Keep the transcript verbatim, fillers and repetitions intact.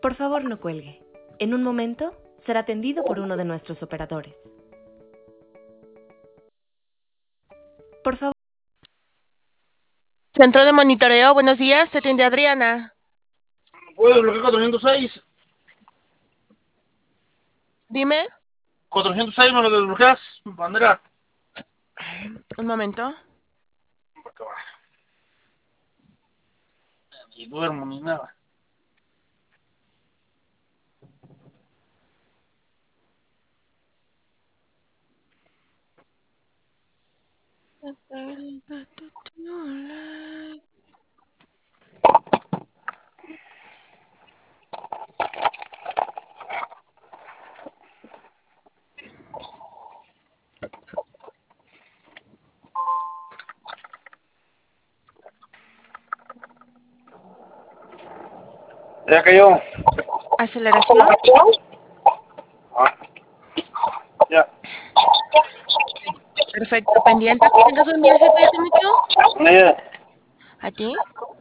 Por favor, no cuelgue. En un momento será atendido por uno de nuestros operadores. Por favor. Centro de monitoreo, buenos días, te atiende Adriana. ¿Puedo desbloquear cuatrocientos seis? Dime. cuatrocientos seis, ¿me lo desbloqueas, bandera? Un momento. Ni duermo ni nada. Ya cayó. Aceleración. Ah, ya. Perfecto, pendiente, que tengas un día, jefe, ¿te metió? Ya. ¿A ti?